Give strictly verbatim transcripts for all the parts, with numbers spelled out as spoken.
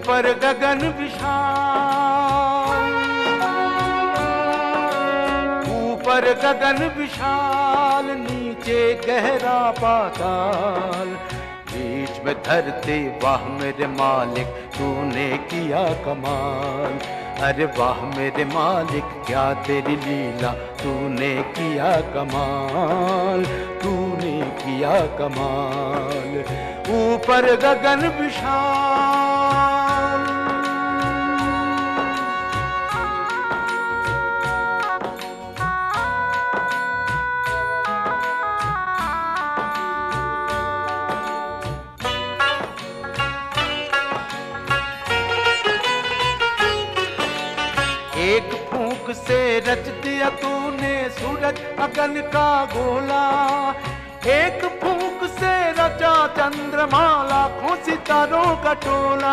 ऊपर गगन विशाल, ऊपर गगन विशाल, नीचे गहरा पाताल, बीच में धरती वाह मेरे मालिक तूने किया कमाल। अरे वाह मेरे मालिक क्या तेरी लीला तूने किया कमाल, तूने किया कमाल। ऊपर गगन विशाल, एक फूंक से रच दिया तूने सूरज अगन का गोला, एक फूंक से रचा चंद्रमा लाखों सितारों का टोला।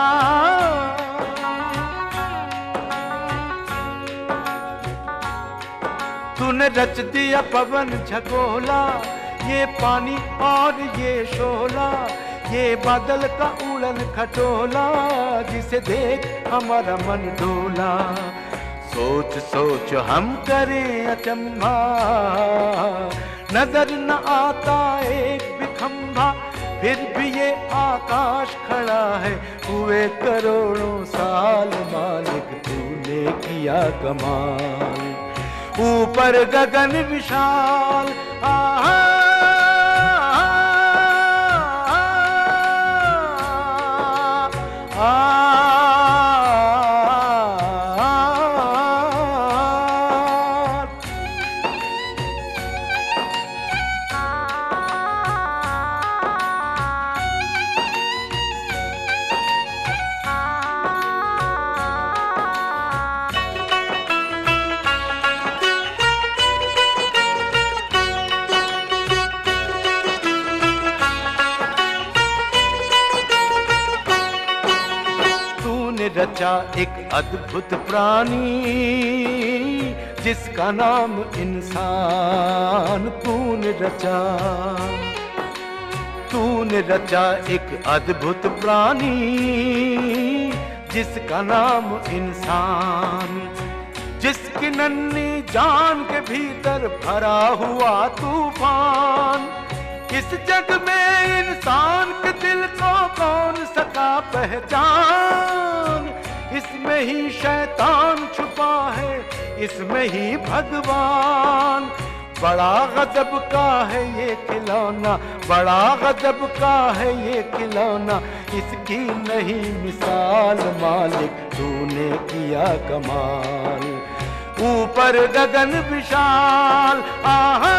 तूने रच दिया पवन झकोला, ये पानी और ये शोला, ये बादल का उड़न खटोला, जिसे देख हमारा मन डोला। सोच सोच हम करें अचंभा, नजर न आता एक भी खंभा, फिर भी ये आकाश खड़ा है हुए करोड़ों साल। मालिक तूने किया कमाल, ऊपर गगन विशाल। आहा रचा एक अद्भुत प्राणी जिसका नाम इंसान। तूने रचा तूने रचा एक अद्भुत प्राणी जिसका नाम इंसान, जिसकी नन्ही जान के भीतर भरा हुआ तूफान। इस जग में इंसान के दिल को कौन सका पहचान, इसमें ही शैतान छुपा है इसमें ही भगवान। बड़ा गजब का है ये खिलौना, बड़ा गजब का है ये खिलौना, इसकी नहीं मिसाल। मालिक तूने किया कमाल, ऊपर गगन विशाल। आहा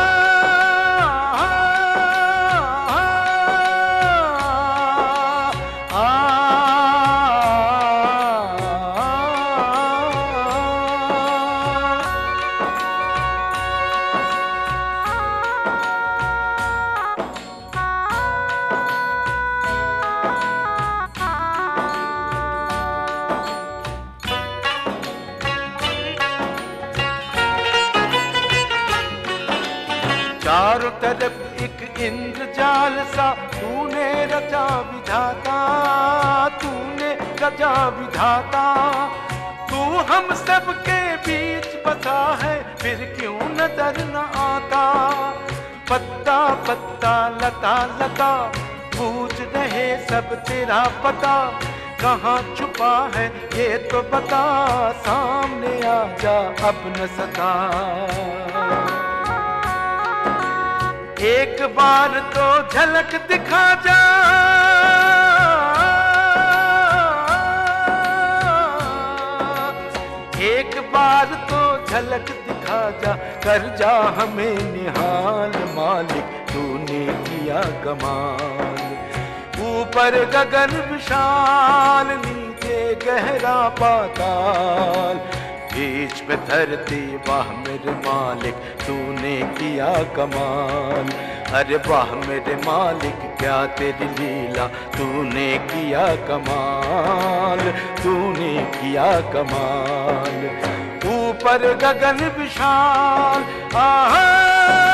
चारों तरफ एक इंद्रजाल सा तूने रचा विधाता, तूने रचा विधाता। तू हम सब के बीच बसा है फिर क्यों नजर न आता। पत्ता पत्ता लता लता पूछ रहे सब तेरा पता, कहाँ छुपा है ये तो बता, सामने आ जा अब न सता। एक बार तो झलक दिखा जा, एक बार तो झलक दिखा जा, कर जा हमें निहाल। मालिक तूने किया कमाल, ऊपर गगन विशाल, नीचे गहरा पाताल, बीच में धरती वाह मेरे मालिक तूने किया कमाल। अरे वाह मेरे मालिक क्या तेरी लीला तूने किया कमाल, तूने किया कमाल। ऊपर गगन विशाल, आहा